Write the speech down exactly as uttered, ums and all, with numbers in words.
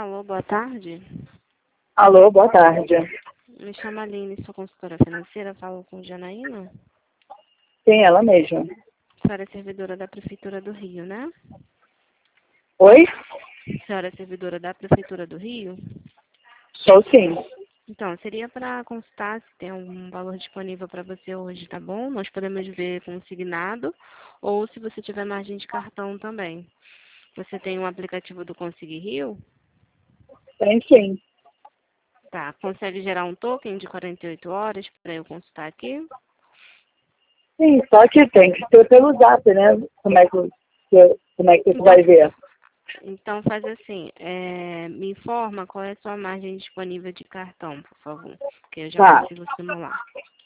Alô, boa tarde. Alô, boa tarde. Me chamo Aline, sou consultora financeira, falo com Janaína. Sim, ela mesma. A senhora é servidora da Prefeitura do Rio, né? Oi? A senhora é servidora da Prefeitura do Rio? Sou sim. Então, seria para consultar se tem algum valor disponível para você hoje, tá bom? Nós podemos ver consignado ou se você tiver margem de cartão também. Você tem um aplicativo do Consig Rio? Tem sim. Tá. Consegue gerar um token de quarenta e oito horas para eu consultar aqui? Sim, só que tem que ser pelo zap, né? Como é que, que- como é que você Então, vai ver? então faz assim, é, me informa qual é a sua margem disponível de cartão, por favor, que eu já Tá. consigo simular.